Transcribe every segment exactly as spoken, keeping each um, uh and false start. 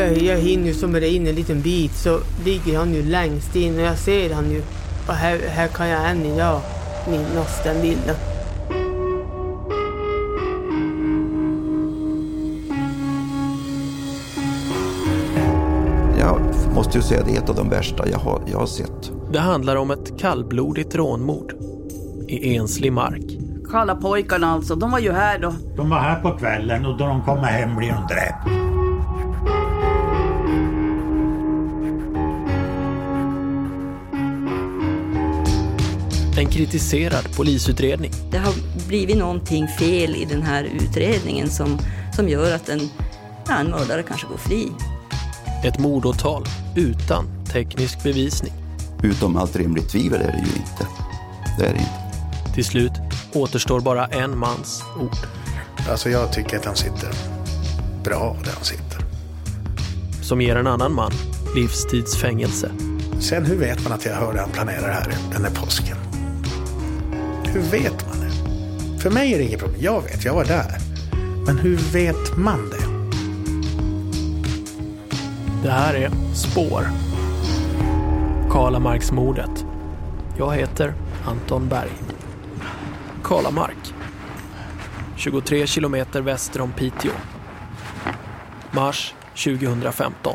jag, jag hinner ju som in en liten bit så ligger han ju längst in och jag ser han ju. Och här, här kan jag än idag minnas den bilden. Jag måste ju säga det är ett av de värsta jag har, jag har sett. Det handlar om ett kallblodigt rånmord i enslig mark. Kalla pojkarna alltså, de var ju här då. De var här på kvällen och då de kommer hem blir de dräpt. En kritiserad polisutredning. Det har blivit någonting fel i den här utredningen som, som gör att en, ja, en mördare kanske går fri. Ett mordåtal utan teknisk bevisning. Utom allt rimligt tvivel är det ju inte. Det är det inte. Till slut återstår bara en mans ord. Alltså jag tycker att han sitter bra där han sitter. Som ger en annan man livstidsfängelse. Sen hur vet man att jag hörde han planera det här den här påsken? Hur vet man det? För mig är det inget problem. Jag vet, jag var där. Men hur vet man det? Det här är Spår. Kalamarksmordet. Jag heter Anton Berg. Kalamark. tjugotre kilometer väster om Piteå. Mars tjugohundrafemton.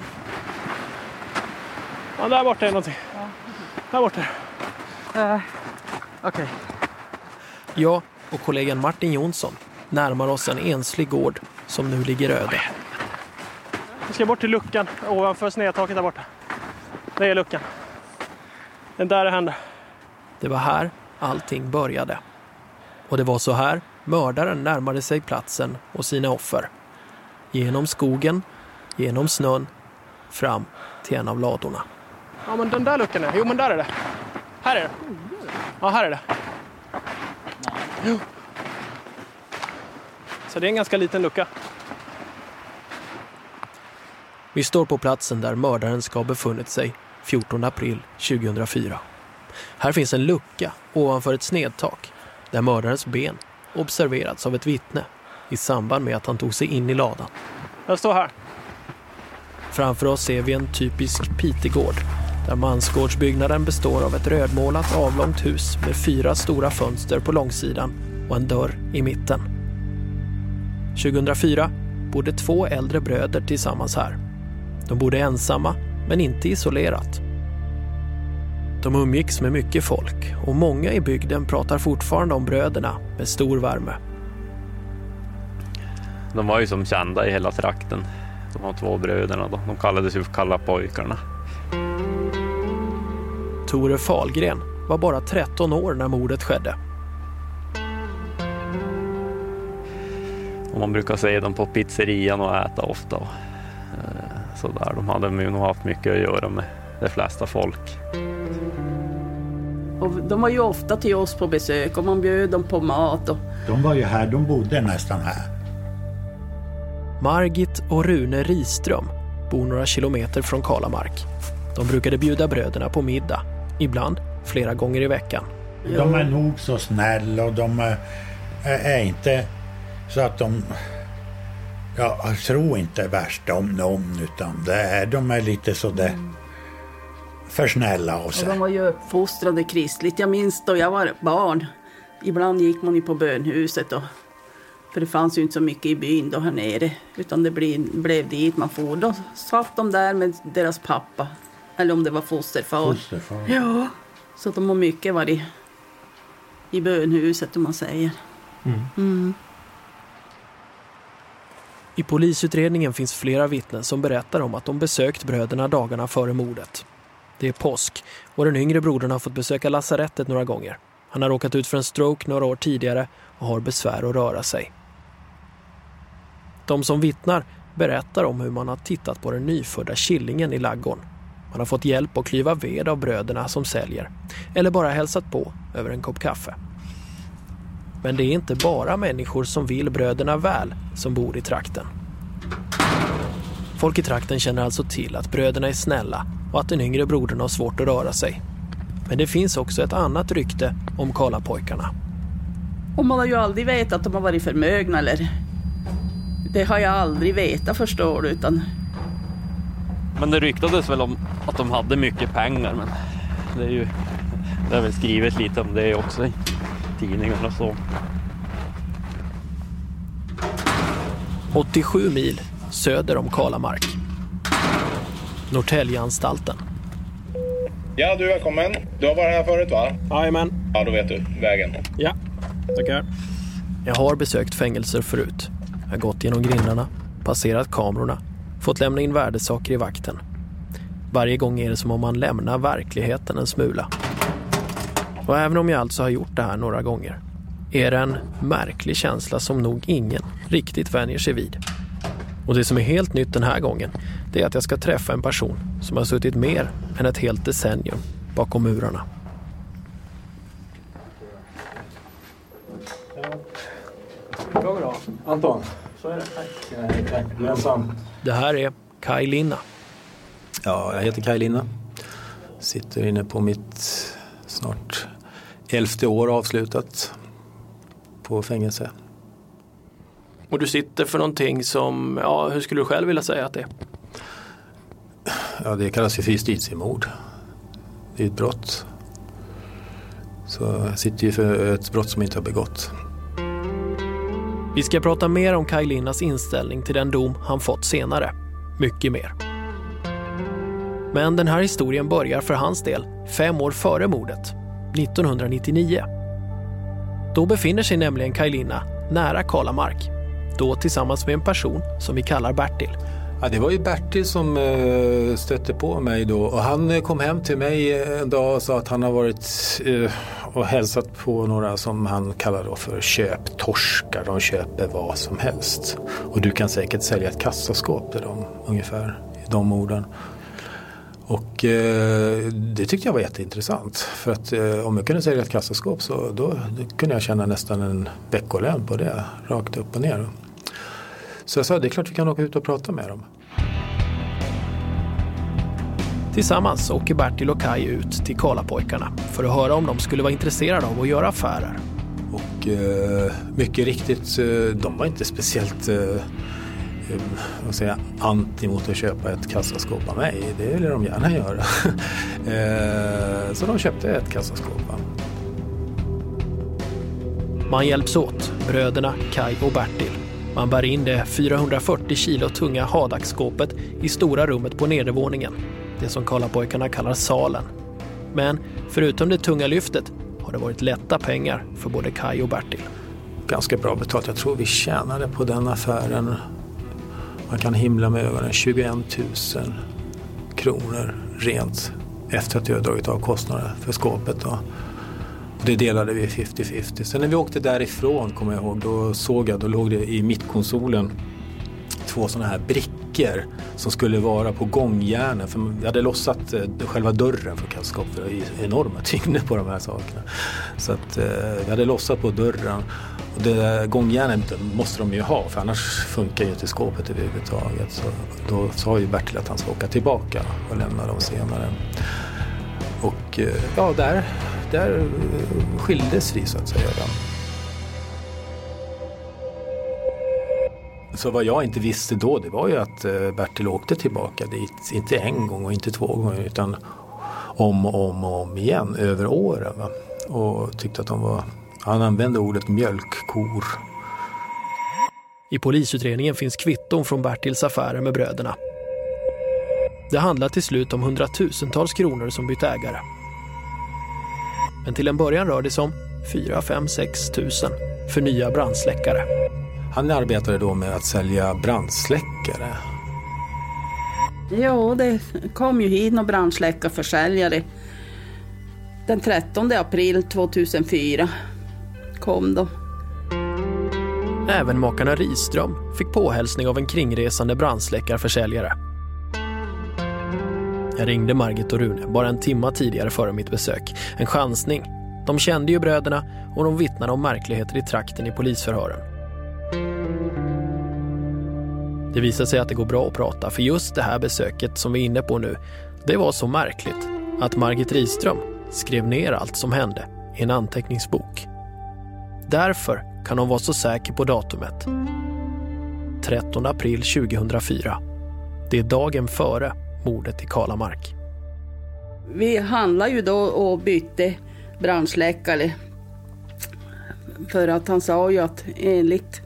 Ja, där borta är någonting. Ja. Där borta. Uh, Okej. Okay. Jag och kollegan Martin Jonsson närmar oss en enslig gård som nu ligger öde. Vi ska bort till luckan ovanför snedtaket där borta. Det är luckan. Den där händer. Det var här allting började. Och det var så här mördaren närmade sig platsen och sina offer. Genom skogen, genom snön, fram till en av ladorna. Ja, men den där luckan är. Jo, men där är det. Här är det. Ja, här är det. Jo. Så det är en ganska liten lucka. Vi står på platsen där mördaren ska ha befunnit sig fjortonde april tjugohundrafyra. Här finns en lucka ovanför ett snedtak där mördarens ben observerats av ett vittne i samband med att han tog sig in i ladan. Jag står här. Framför oss ser vi en typisk Pitegård där mansgårdsbyggnaden består av ett rödmålat avlångt hus med fyra stora fönster på långsidan och en dörr i mitten. tjugohundrafyra bodde två äldre bröder tillsammans här. De bodde ensamma men inte isolerat. De umgicks med mycket folk och många i bygden pratar fortfarande om bröderna med stor värme. De var ju som kända i hela trakten. De var två bröderna då. De kallades ju för Kalla pojkarna. Tore Fahlgren var bara tretton år när mordet skedde. Och man brukar se dem på pizzerian och äta ofta. Och, så där. De hade ju nog haft mycket att göra med de flesta folk. Och de var ju ofta till oss på besök och man bjöd dem på mat. Och... De var ju här, de bodde nästan här. Margit och Rune Riström bor några kilometer från Kalamark. De brukade bjuda bröderna på middag, ibland flera gånger i veckan. De är nog så snälla och de är, är inte så att de... Ja, jag tror inte värst om någon utan det är, de är lite sådär mm. för snälla av sig. Och de var ju uppfostrade kristligt. Jag minns då jag var barn. Ibland gick man ju på bönhuset och för det fanns ju inte så mycket i byn då här nere. Utan det blev, blev dit man for. Då satt de där med deras pappa. Eller om det var fosterfar. Fosterfar. Ja, så de har mycket varit i bönhuset om man säger. Mm. Mm. I polisutredningen finns flera vittnen som berättar om att de besökt bröderna dagarna före mordet. Det är påsk och den yngre brodern har fått besöka lasarettet några gånger. Han har råkat ut för en stroke några år tidigare och har besvär att röra sig. De som vittnar berättar om hur man har tittat på den nyfödda killingen i laggården. Man har fått hjälp att klyva ved av bröderna som säljer eller bara hälsat på över en kopp kaffe. Men det är inte bara människor som vill bröderna väl som bor i trakten. Folk i trakten känner alltså till att bröderna är snälla och att den yngre brodern har svårt att röra sig. Men det finns också ett annat rykte om Karlapojkarna. Och man har ju aldrig vetat att de har varit förmögna eller... Det har jag aldrig vetat förstår du utan... Men det ryktades väl om att de hade mycket pengar, men det är ju det är väl skrivet lite om det också i tidningar och så. åttiosju mil söder om Kalamark. Norrtäljeanstalten. Ja, du är välkommen. Du har varit här förut, va? Jajamän. Ja, då vet du. Vägen. Ja, tackar. Jag har besökt fängelser förut. Jag har gått genom grindarna, passerat kamerorna, fått lämna in värdesaker i vakten. Varje gång är det som om man lämnar verkligheten en smula. Och även om jag alltså har gjort det här några gånger är det en märklig känsla som nog ingen riktigt vänjer sig vid. Och det som är helt nytt den här gången, det är att jag ska träffa en person som har suttit mer än ett helt decennium bakom murarna. Bra bra. Anton. Så är det. Tack. Länsam. Det här är Kaj Linna. Ja, jag heter Kaj Linna. Sitter inne på mitt snart elfte år avslutat på fängelse. Och du sitter för någonting som, ja, hur skulle du själv vilja säga att det är? Ja, det kallas ju för justitiemord. Det är ett brott. Så jag sitter ju för ett brott som inte har begått. Vi ska prata mer om Kaj Linnas inställning till den dom han fått senare. Mycket mer. Men den här historien börjar för hans del fem år före mordet, nittonhundranittionio. Då befinner sig nämligen Kaj Linna nära Kalamark. Då tillsammans med en person som vi kallar Bertil. Ja, det var ju Bertil som uh, stötte på mig då. Och han kom hem till mig en dag och sa att han har varit uh, och hälsat på några som han kallar då för köptorskar. De köper vad som helst. Och du kan säkert sälja ett kassaskåp till dem, ungefär i de orden. Och eh, det tyckte jag var jätteintressant. För att eh, om jag kunde sälja ett kassaskåp så då, då kunde jag tjäna nästan en veckolön på det. Rakt upp och ner. Så jag sa, det är klart vi kan åka ut och prata med dem. Tillsammans åker Bertil och Kaj ut till Karlapojkarna för att höra om de skulle vara intresserade av att göra affärer. Och eh, mycket riktigt, eh, de var inte speciellt... Eh, vad säger, anti mot att köpa ett kassaskåp av mig. Det vill de gärna göra. Så de köpte ett kassaskåp. Man hjälps åt, bröderna Kaj och Bertil. Man bär in det fyrahundrafyrtio kilo tunga Hadak-skåpet i stora rummet på nedervåningen. Det som Karlapojkarna kallar salen. Men förutom det tunga lyftet har det varit lätta pengar för både Kaj och Bertil. Ganska bra betalt. Jag tror vi tjänade på den affären. Man kan himla med ögonen tjugoentusen kronor rent efter att jag dragit av kostnader för skåpet. Då. Och det delade vi femtio femtio. Sen när vi åkte därifrån, kommer jag ihåg, då såg jag, då låg det i mittkonsolen två sådana här brickor som skulle vara på gångjärnen. För jag hade lossat själva dörren för kassaskåp, för det är enorma tyngder på de här sakerna. Så att jag hade lossat på dörren. Och det gångjärnet måste de ju ha, för annars funkar ju inte skåpet överhuvudtaget. Så då sa ju Bertil att han ska åka tillbaka och lämna dem senare. Och ja, där, där skildes vi så att säga. Så vad jag inte visste då, det var ju att Bertil åkte tillbaka dit. Inte en gång och inte två gånger, utan om och om, och om igen över åren. Va? Och tyckte att de var... Han använde ordet mjölkkor. I polisutredningen finns kvitton från Bertils affärer med bröderna. Det handlar till slut om hundratusentals kronor som bytt ägare. Men till en början rör det sig om fyra, fem, sex tusen för nya brandsläckare. Han arbetade då med att sälja brandsläckare. Ja, det kom ju hit några brandsläckarförsäljare. Den trettonde april tvåtusenfyra kom de. Även makarna Riström fick påhälsning av en kringresande brandsläckarförsäljare. Jag ringde Margit och Rune bara en timma tidigare före mitt besök. En chansning. De kände ju bröderna och de vittnade om märkligheter i trakten i polisförhören. Det visade sig att det går bra att prata, för just det här besöket som vi är inne på nu, det var så märkligt att Margit Riström skrev ner allt som hände i en anteckningsbok. Därför kan hon vara så säker på datumet. trettonde april tjugohundrafyra. Det är dagen före mordet i Kalamark. Vi handlade ju då och bytte brandsläckare. För att han sa ju att enligt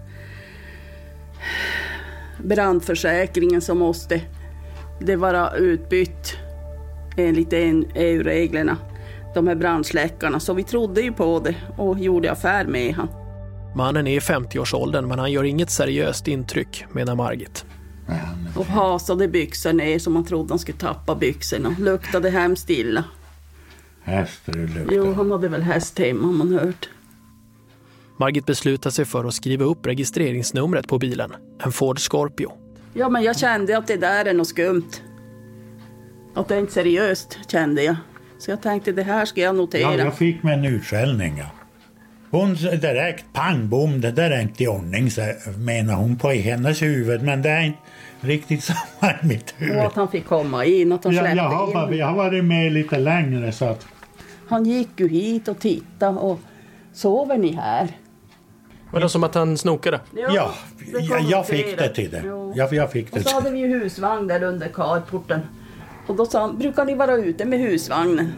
brandförsäkringen så måste det vara utbytt enligt E U-reglerna, de här brandsläckarna. Så vi trodde ju på det och gjorde affär med han. Mannen är i femtioårsåldern men han gör inget seriöst intryck, menar Margit. Och hasade byxor ner som man trodde han skulle tappa byxorna. Luktade hemskt illa. Hästar luktade. Jo, han hade väl häst hemma, man hört. Margit beslutar sig för att skriva upp registreringsnumret på bilen, en Ford Scorpio. Ja, men jag kände att det där är något skumt. Att det är inte seriöst, kände jag. Så jag tänkte, det här ska jag notera. Ja, jag fick med en utskällning, ja. Hon direkt, pang, bom, det där är inte i ordning, så menar hon på i hennes huvud. Men det är inte riktigt samma i mitt huvud. Och att han fick komma in, att han ja, släppte jag har, in. Jag har varit med lite längre, så att... Han gick ju hit och tittade och sover ni här? Var det som att han snokade? Ja, ja jag, jag fick det till det. Jag, jag fick det och så hade vi ju husvagn där under carporten. Och då sa han, brukar ni vara ute med husvagnen?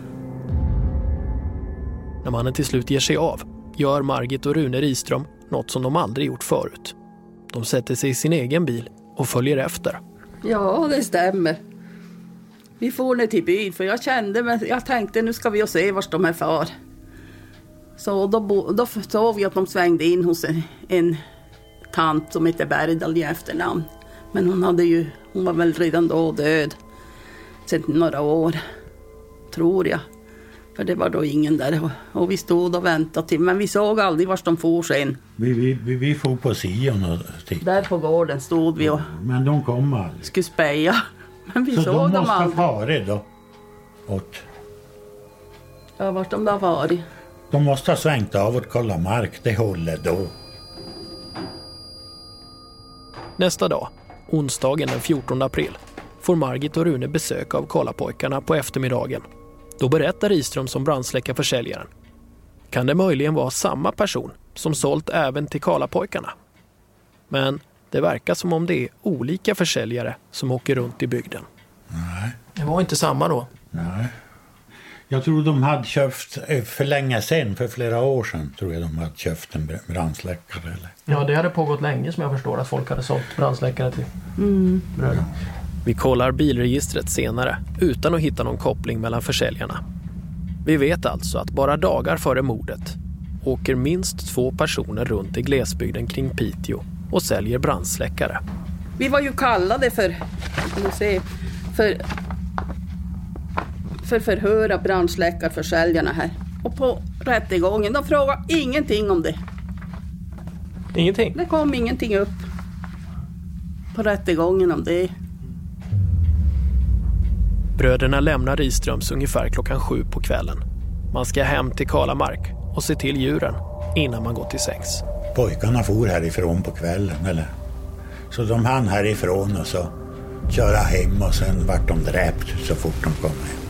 När mannen till slut ger sig av gör Margit och Rune Riström något som de aldrig gjort förut. De sätter sig i sin egen bil och följer efter. Ja, det stämmer. Vi får ner till byn för jag kände, men jag tänkte nu ska vi och se vart de är far. Så då, då såg vi att de svängde in hos en, en tant som heter Bergdahl i efternamn. Men hon hade ju, hon var väl redan då död sedan några år, tror jag. För det var då ingen där och, och vi stod och väntade till, men vi såg aldrig vart de for sen. Vi, vi, vi, vi får på Sion och tittade. Där på gården stod vi och men de kom aldrig. Skulle speja. Men vi så såg de dem måste aldrig. ha varit då. Åt. Ja, vart de där varit. De måste ha svängt av och kolla mark, det håller då. Nästa dag, onsdagen den fjortonde april, får Margit och Rune besök av Karlapojkarna på eftermiddagen. Då berättar Riström som brandsläckarförsäljaren. Kan det möjligen vara samma person som sålt även till Karlapojkarna? Men det verkar som om det är olika försäljare som åker runt i bygden. Nej. Det var inte samma då? Nej. Jag tror de hade köpt för länge sedan, för flera år sedan tror jag de hade köpt en brandsläckare. Eller? Ja, det hade pågått länge som jag förstår att folk hade sålt brandsläckare till mm. bröder. Vi kollar bilregistret senare utan att hitta någon koppling mellan försäljarna. Vi vet alltså att bara dagar före mordet åker minst två personer runt i glesbygden kring Piteå och säljer brandsläckare. Vi var ju kallade för, se, för, för förhöra brandsläckarförsäljarna här. Och på rättegången, de frågade ingenting om det. Ingenting? Det kom ingenting upp på rättegången om det. Bröderna lämnar Riströms ungefär klockan sju på kvällen. Man ska hem till Kalamark och se till djuren innan man går till sängs. Pojkarna for härifrån på kvällen, eller? Så de hann härifrån och så köra hem och sen vart de dräpt så fort de kom hem.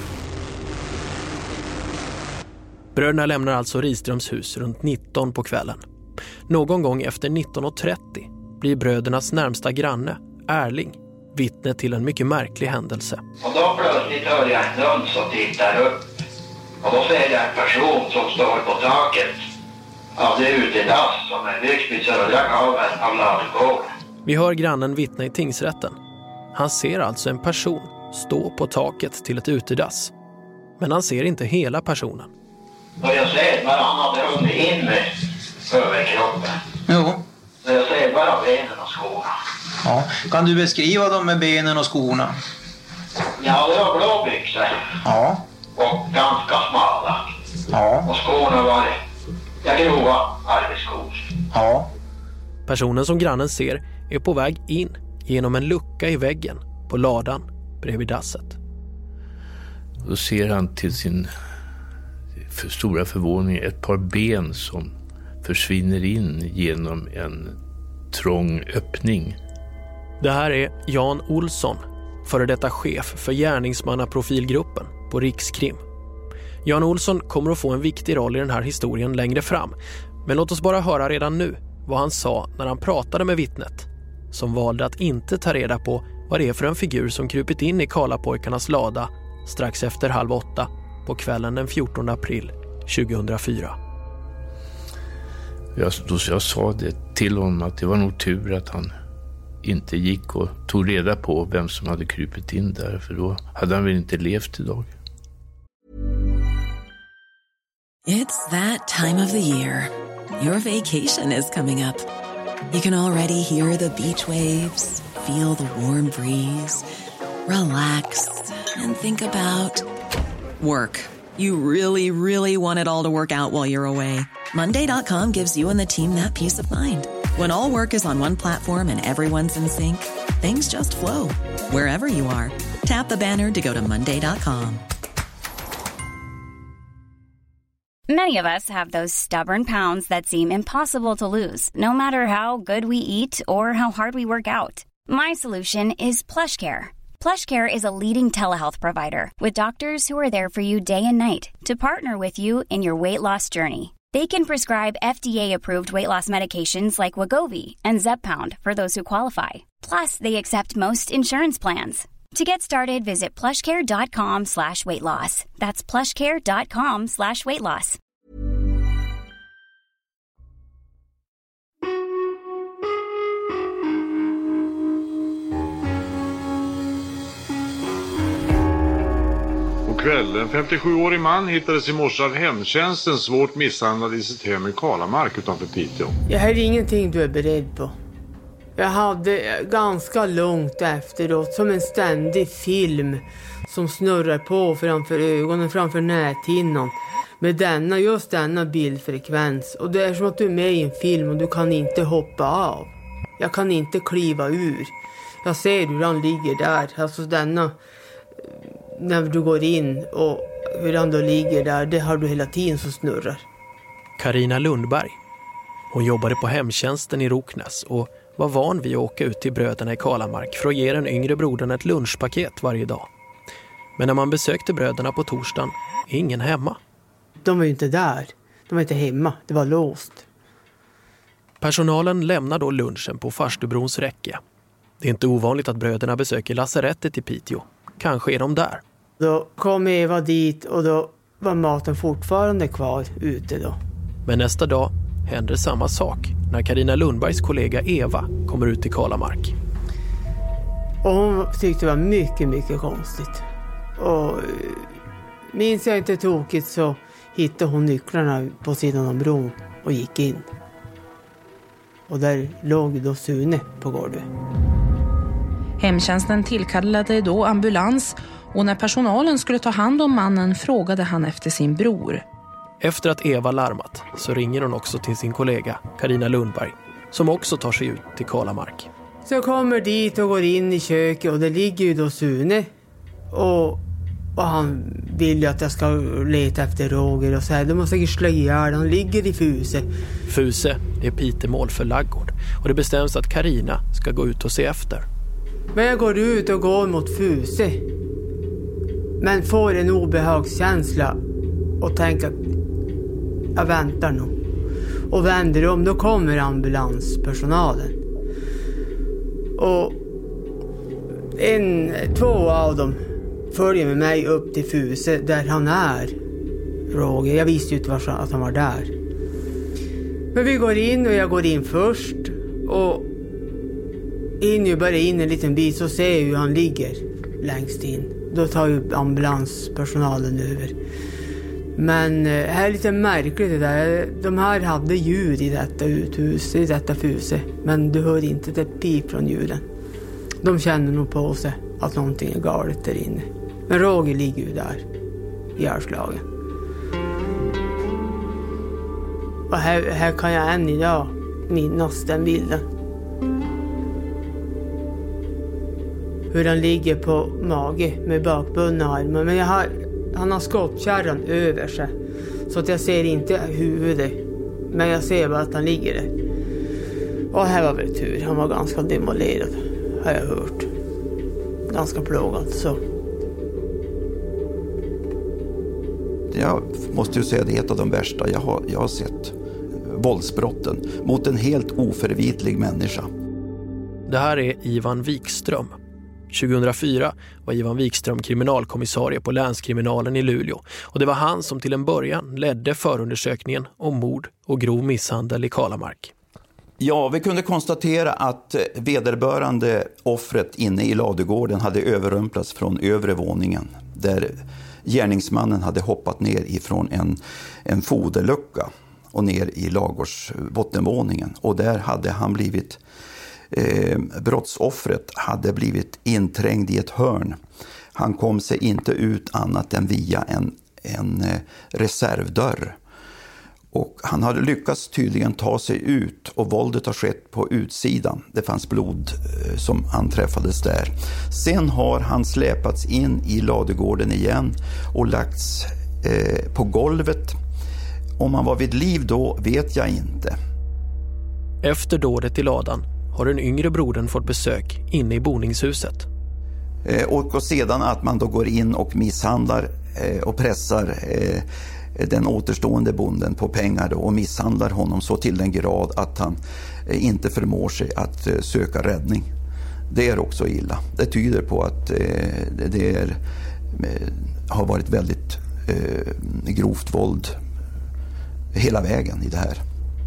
Bröderna lämnar alltså Riströms hus runt nitton på kvällen. Någon gång efter nitton och trettio blir brödernas närmsta granne, Erling, vittne till en mycket märklig händelse. Och då plötsligt hör jag en duns och tittar upp. Och då ser jag en person som står på taket av det utedass som är byggt vid södra gaveln av Ladugård. Vi hör grannen vittna i tingsrätten. Han ser alltså en person stå på taket till ett utedass. Men han ser inte hela personen. Och jag ser bara han hade hunnit in med överkroppen. Jo. Så jag ser bara benen och skorna. Ja. Kan du beskriva dem med benen och skorna? Ja, det var blå byxor. Ja. Och ganska smala. Ja. Och skorna var ja, grova arbetsskor. Ja. Personen som grannen ser är på väg in genom en lucka i väggen på ladan bredvid dasset. Då ser han till sin för stora förvåning ett par ben som försvinner in genom en trång öppning. Det här är Jan Olsson, före detta chef för gärningsmannaprofilgruppen på Rikskrim. Jan Olsson kommer att få en viktig roll i den här historien längre fram. Men låt oss bara höra redan nu vad han sa när han pratade med vittnet, som valde att inte ta reda på vad det är för en figur som krupit in i Karlapojkarnas lada strax efter halv åtta på kvällen den fjortonde april tjugohundrafyra. Jag, då, jag sa det till honom att det var nog tur att han inte gick och tog reda på vem som hade krypit in där, för då hade han väl inte levt idag. It's that time of the year. Your vacation is coming up. You can already hear the beach waves, feel the warm breeze, relax and think about work. You really, really want it all to work out while you're away. Monday dot com gives you and the team that peace of mind. When all work is on one platform and everyone's in sync, things just flow. Wherever you are, tap the banner to go to monday dot com. Many of us have those stubborn pounds that seem impossible to lose, no matter how good we eat or how hard we work out. My solution is PlushCare. PlushCare is a leading telehealth provider with doctors who are there for you day and night to partner with you in your weight loss journey. They can prescribe F D A-approved weight loss medications like Wegovy and Zepbound for those who qualify. Plus, they accept most insurance plans. To get started, visit plushcare.com slash weight loss. That's plushcare.com slash weight loss. På kvällen, femtiosjuårig man hittades i morse av hemtjänsten svårt misshandlad i sitt hem i Kalamark utanför Piteå. Jag här är ingenting du är beredd på. Jag hade ganska långt efteråt som en ständig film som snurrar på framför ögonen, framför näthinnan. Med denna, just denna bildfrekvens. Och det är som att du är med i en film och du kan inte hoppa av. Jag kan inte kliva ur. Jag ser hur han ligger där. Alltså denna, när du går in och hur han då ligger där, det har du hela tiden som snurrar. Carina Lundberg. Hon jobbade på hemtjänsten i Roknäs och var van vid att åka ut till bröderna i Kalamark för att ge den yngre brodern ett lunchpaket varje dag. Men när man besökte bröderna på torsdagen är ingen hemma. De var ju inte där. De var inte hemma. Det var låst. Personalen lämnar då lunchen på Farstubrons räcke. Det är inte ovanligt att bröderna besöker lasarettet i Piteå. Kanske är de där. Då kom Eva dit och då var maten fortfarande kvar ute då. Men nästa dag händer samma sak när Carina Lundbergs kollega Eva kommer ut till Kalamark. Och hon tyckte det var mycket, mycket konstigt. Och minns jag inte tokigt så hittade hon nycklarna på sidan av bron och gick in. Och där låg då Sune på golvet. Hemtjänsten tillkallade då ambulans och när personalen skulle ta hand om mannen frågade han efter sin bror. Efter att Eva larmat så ringer hon också till sin kollega Carina Lundberg som också tar sig ut till Kalamark. Så jag kommer dit och går in i köket och det ligger ju då Sune och, och han vill ju att jag ska leta efter Roger och så här. De måste säkert slå ihjäl, han ligger i Fuse. Fuse, det är Pitemål för laggård och det bestäms att Carina ska gå ut och se efter. Men jag går ut och går mot Fuse men får en obehagskänsla och tänker att jag väntar nog. Och vänder om, då kommer ambulanspersonalen. Och en, två av dem följer med mig upp till Fuse där han är, Roger. Jag visste ju inte att han var där. Men vi går in och jag går in först. Och in ju bara in en liten bit så ser jag hur han ligger längst in. Då tar ju ambulanspersonalen över. Men det här är lite märkligt det där. De här hade djur i detta uthus, i detta Fuse. Men du hör inte ett pip från djuren. De känner nog på sig att någonting är galet där inne. Men Roger ligger ju där, i hjärtslagen. Och här, här kan jag än idag minnas den bilden. Hur han ligger på mage med bakbundna armar. Men jag har... Han har skottkärran över sig. Så att jag ser inte huvudet. Men jag ser bara att han ligger där. Och här var väl tur. Han var ganska demolerad. Har jag hört. Ganska plågad så. Jag måste ju säga att det är ett av de värsta jag har, jag har sett. Våldsbrotten mot en helt oförvitlig människa. Det här är Ivan Wikström. tjugohundrafyra var Ivan Wikström kriminalkommissarie på länskriminalen i Luleå och det var han som till en början ledde förundersökningen om mord och grov misshandel i Kalamark. Ja, vi kunde konstatera att vederbörande offret inne i ladugården hade överrumplats från övre våningen där gärningsmannen hade hoppat ner ifrån en, en foderlucka och ner i lagårds bottenvåningen. Och där hade han blivit, eh, brottsoffret hade blivit inträngd i ett hörn. Han kom sig inte ut annat än via en, en eh, reservdörr. Och han hade lyckats tydligen ta sig ut och våldet har skett på utsidan. Det fanns blod eh, som anträffades där. Sen har han släpats in i ladugården igen och lagts eh, på golvet. Om han var vid liv då vet jag inte. Efter dådet i ladan har den yngre brodern fått besök inne i boningshuset. Eh, och, och sedan att man då går in och misshandlar eh, och pressar eh, den återstående bonden på pengar då, och misshandlar honom så till den grad att han eh, inte förmår sig att eh, söka räddning. Det är också illa. Det tyder på att eh, det är, eh, har varit väldigt eh, grovt våld hela vägen i det här.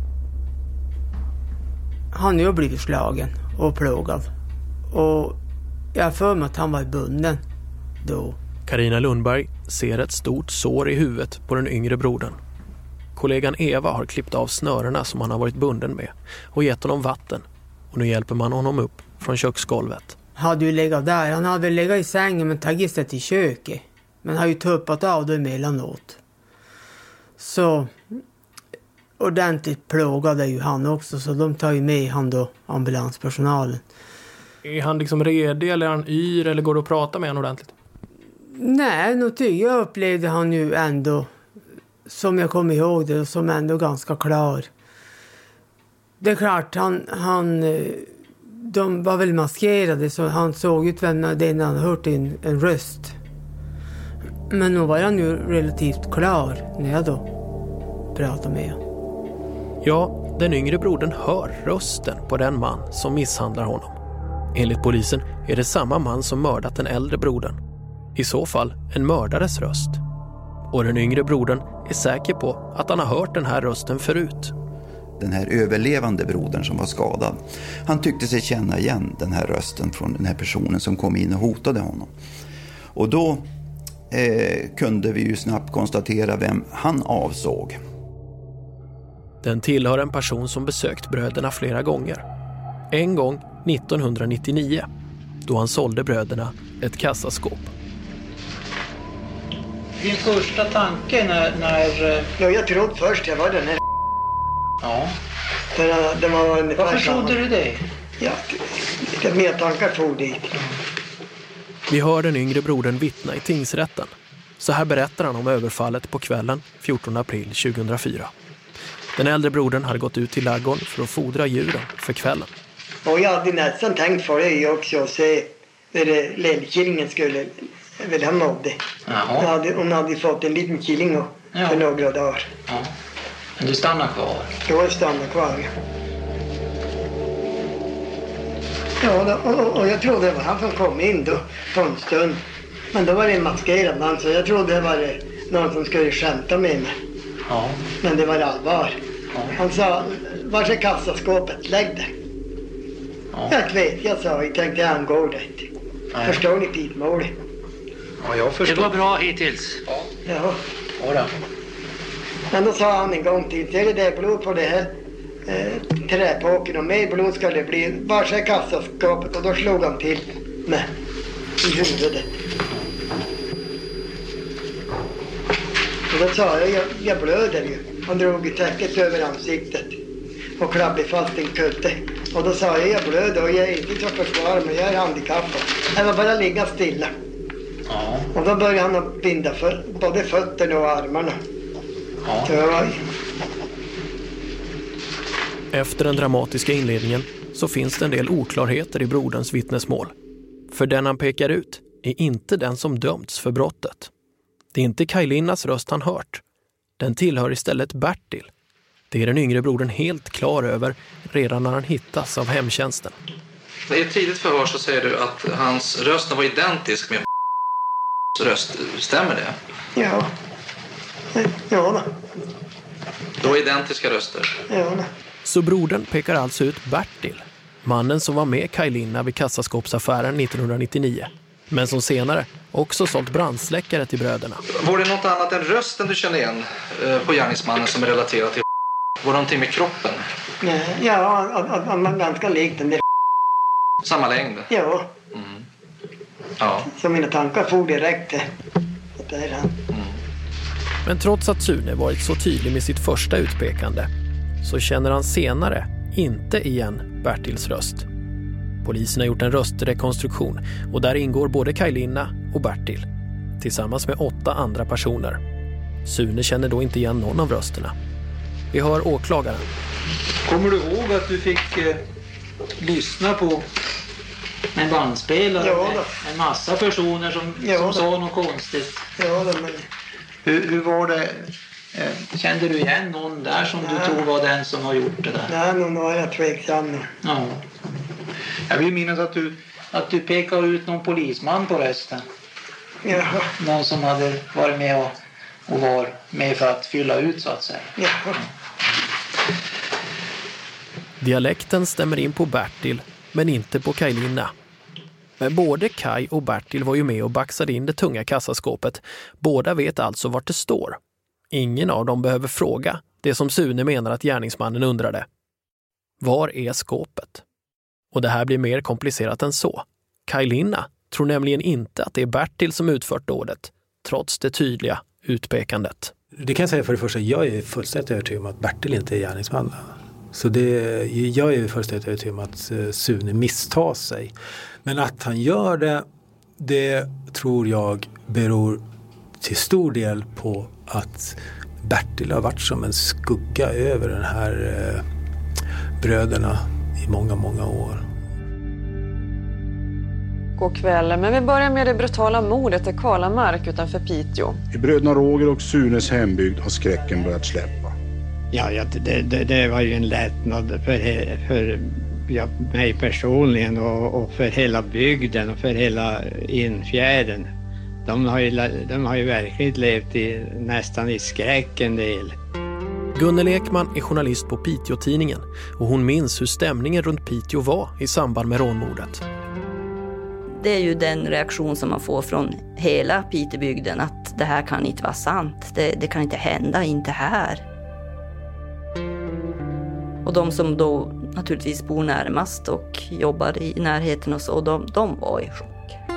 Han har ju blivit slagen och plågad. Och jag har för mig att han var bunden då. Carina Lundberg ser ett stort sår i huvudet på den yngre brodern. Kollegan Eva har klippt av snörena som han har varit bunden med och gett honom vatten. Och nu hjälper man honom upp från köksgolvet. Hade ju legat där. Han hade väl legat i sängen men tagit sig till köket. Men har ju tuppat av det emellanåt. Så ordentligt plågade ju han också. Så de tar ju med han då, ambulanspersonalen. Är han liksom redig eller är han yr eller går det att prata med honom ordentligt? Nej, nog tycker jag upplevde han ju ändå, som jag kommer ihåg det, som ändå ganska klar. Det är klart, han, han, de var väl maskerade så han såg ut vem det när han hört en, en röst. Men nu var han ju relativt klar när jag då pratade med honom. Ja, den yngre brodern hör rösten på den man som misshandlar honom. Enligt polisen är det samma man som mördat den äldre brodern. I så fall en mördares röst. Och den yngre brodern är säker på att han har hört den här rösten förut. Den här överlevande brodern som var skadad, han tyckte sig känna igen den här rösten från den här personen som kom in och hotade honom. Och då eh, kunde vi ju snabbt konstatera vem han avsåg. Den tillhör en person som besökt bröderna flera gånger. En gång nittonhundranittionio, då han sålde bröderna ett kassaskåp. Din första tanke när... när... Ja, jag trodde först jag var den här... Ja. För det var ungefär Varför samma. trodde du det? Ja, lite mer tankar tog dit. Vi hör den yngre brodern vittna i tingsrätten. Så här berättar han om överfallet på kvällen fjortonde april tjugohundrafyra. Den äldre brodern hade gått ut till ladugården för att fodra djuren för kvällen. Och jag hade nästan tänkt för det också att se när lillkillingen skulle... Väl han mådde. Hon hade, hon hade fått en liten killing och, ja. för några dagar. Ja. Men du stannar kvar? Då stannar kvar, ja. Ja, och, och jag trodde det var han som kom in då på en stund. Men då var det en maskerad man så jag trodde det var någon som skulle skämta med mig. Ja. Men det var allvar. Ja. Han sa, var är kassaskåpet? Lägg det. Ja. Jag vet, jag sa, jag tänkte han går det inte. Förstår ni tidmålet? Ja, jag förstår. Det var bra hittills. Ja. Ja. Ja då. Men då sa han en gång till, ser du det blod på det här eh, träpåken och mer blod ska det bli. Var är kassaskåpet? Och då slog han till med i huvudet. Och då sa jag, jag, jag blöder ju. Han drog i täcket över ansiktet och klabbade fast en kutte. Och då sa jag, jag blöder och jag är inte så försvarad men jag är handikappad. Jag var bara ligga stilla. Ja. Och då började han att binda för, både fötterna och armarna. Ja. Så jag var... Efter den dramatiska inledningen så finns det en del oklarheter i broderns vittnesmål. För den han pekar ut är inte den som dömts för brottet. Det är inte Kajlinnas röst han hört. Den tillhör istället Bertil. Det är den yngre brodern helt klar över redan när han hittas av hemtjänsten. I ett tidigt förhör så säger du att hans röst var identisk med röst. Stämmer det? Ja. Ja då. Det var identiska röster? Ja då. Så brodern pekar alltså ut Bertil, mannen som var med Kaj Linna vid kassaskåpsaffären nittonhundranittionio, men som senare också sålt brandsläckare till bröderna. Var det något annat än rösten du kände igen på gärningsmannen som är relaterat till? Var det någonting med kroppen? Nej, ja, han var ganska lik den där. Samma längd? Ja. Mm. Ja. Så mina tankar får direkt till att det är han. Mm. Men trots att Sune varit så tydlig med sitt första utpekande så känner han senare inte igen Bertils röst. Polisen har gjort en röstrekonstruktion och där ingår både Kaj Linna och Bertil tillsammans med åtta andra personer. Sune känner då inte igen någon av rösterna. Vi hör åklagaren. Kommer du ihåg att du fick eh, lyssna på en bandspelare ja, med en massa personer som, ja, som sa något konstigt? Ja, det men... hur, hur var det? Eh, kände du igen någon där som ja. du tror var den som har gjort det där? Nej, någon var jag tveksam. Ja. Jag vill minnas att du, att du pekade ut någon polisman på rösten. Ja. Någon som hade varit med och, och var med för att fylla ut så att säga. Ja. Dialekten stämmer in på Bertil, men inte på Kaj Linna. Men både Kaj och Bertil var ju med och baxade in det tunga kassaskåpet. Båda vet alltså vart det står. Ingen av dem behöver fråga det som Sune menar att gärningsmannen undrade. Var är skåpet? Och det här blir mer komplicerat än så. Kaj Linna tror nämligen inte att det är Bertil som utfört dådet, trots det tydliga utpekandet. Det kan jag säga för det första, jag är fullständigt övertygad om att Bertil inte är gärningsmannen. Så det, jag är fullständigt övertygad om att Sune misstar sig. Men att han gör det, det tror jag beror till stor del på att Bertil har varit som en skugga över den här eh, bröderna i många, många år. God kväll, men vi börjar med det brutala mordet i Kalamark utanför Piteå. I bröderna Roger och Sunes hembygd har skräcken börjat släppa. Ja, ja det, det, det var ju en lättnad för, för ja, mig personligen och, och för hela bygden och för hela infjärden. De har ju, de har ju verkligen levt i, nästan i skräck en del. Gunnel Ekman är journalist på Piteå-tidningen och hon minns hur stämningen runt Piteå var i samband med rånmordet. Det är ju den reaktion som man får från hela Piteåbygden, att det här kan inte vara sant. Det, det kan inte hända, inte här. Och de som då naturligtvis bor närmast och jobbar i närheten och så, de, de var i chock.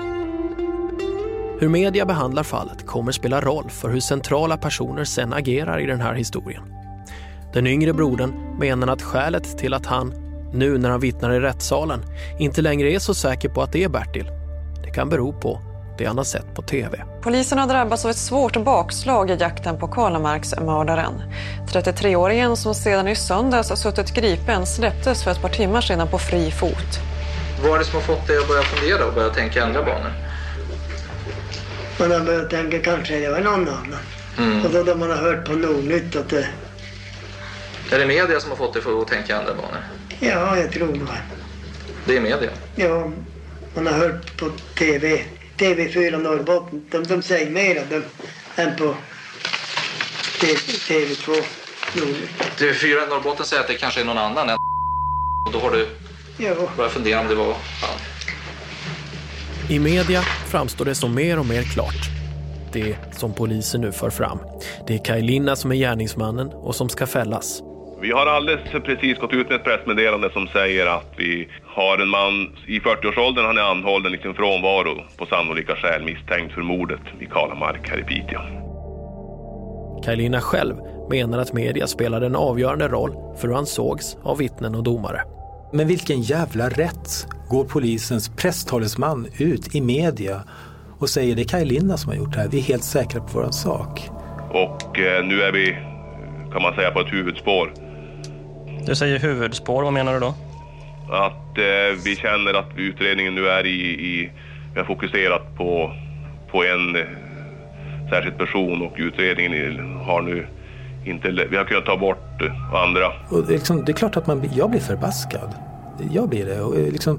Hur media behandlar fallet kommer spela roll för hur centrala personer sen agerar i den här historien. Den yngre brodern menar att skälet till att han, nu när han vittnar i rättssalen, inte längre är så säker på att det är Bertil, det kan bero på det han har sett på tv. Polisen har drabbats av ett svårt bakslag i jakten på Kalamarksmördaren. trettiotre-åringen som sedan i söndags har suttit gripen släpptes för ett par timmar sedan på fri fot. Vad är det som har fått dig att börja fundera och börja tänka andra banor? Man har börjat tänka kanske det var någon annan. Mm. Och då när man har hört på Nordnytt att det... Är det media som har fått dig för att tänka andra banor? Ja, jag tror nog. Det är media? Ja, man har hört på tv. T V fyra Norrbotten, de, de säger mer de, än på T V två Nordnytt. T V fyra Norrbotten säger att det kanske är någon annan än och då har du ja. börjat fundera om det var fan. I media framstår det som mer och mer klart. Det som polisen nu för fram. Det är Kaj Linna som är gärningsmannen och som ska fällas. Vi har alldeles precis gått ut med ett pressmeddelande som säger att vi har en man i fyrtioårsåldern, han är anhållen i sin frånvaro på sannolika skäl misstänkt för mordet i Kalamark här i Piteå. Kaj Linna själv menar att media spelade en avgörande roll för hur han sågs av vittnen och domare. Men vilken jävla rätt går polisens presstalesman ut i media och säger det är Kaj Linna som har gjort det här. Vi är helt säkra på vår sak. Och eh, nu är vi, kan man säga, på ett huvudspår. Du säger huvudspår, vad menar du då? Att eh, vi känner att utredningen nu är i, i vi har fokuserat på, på en eh, särskild person och utredningen har nu inte, vi har kunnat ta bort eh, andra. Och liksom, det är klart att man, jag blir förbaskad. Jag blir det. Och liksom,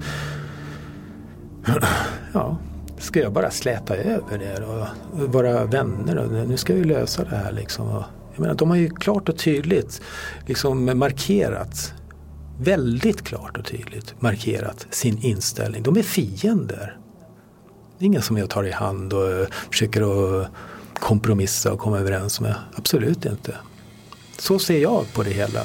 ja, ska jag bara släta över det och vara vänner och nu ska vi lösa det här liksom. Och, jag menar, de har ju klart och tydligt liksom markerat, väldigt klart och tydligt markerat sin inställning. De är fiender. Det är ingen som jag tar i hand och försöker att kompromissa och komma överens med. Absolut inte. Så ser jag på det hela.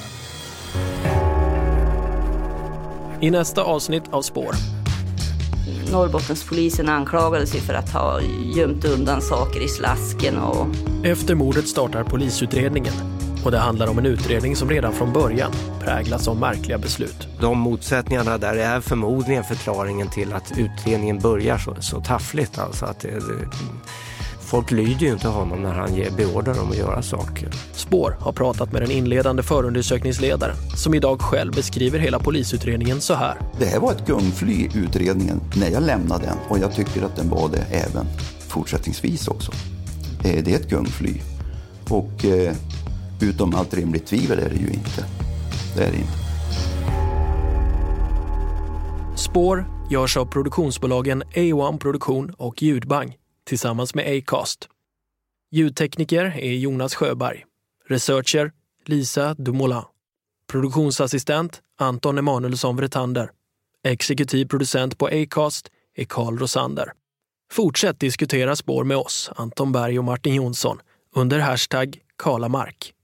I nästa avsnitt av Spår. Norrbottenspolisen anklagade sig för att ha gömt undan saker i slasken. Och... Efter mordet startar polisutredningen. Och det handlar om en utredning som redan från början präglas av märkliga beslut. De motsättningarna där är förmodligen förklaringen till att utredningen börjar så, så taffligt. Alltså att det, det, folk lyder ju inte honom när han ger beordrar om att göra saker. Spår har pratat med den inledande förundersökningsledaren som idag själv beskriver hela polisutredningen så här. Det här var ett gungfly utredningen när jag lämnade den och jag tycker att den var det även fortsättningsvis också. Det är ett gungfly och eh, utom allt rimligt tvivel är det ju inte. Det är det inte. Spår görs av produktionsbolagen A ett Produktion och Ljudbang tillsammans med Acast. Ljudtekniker är Jonas Sjöberg. Researcher Lisa Dumoulin. Produktionsassistent Anton Emanuelsson Vretander. Exekutiv producent på Acast är Carl Rosander. Fortsätt diskutera Spår med oss, Anton Berg och Martin Jonsson, under hashtag Kalamark.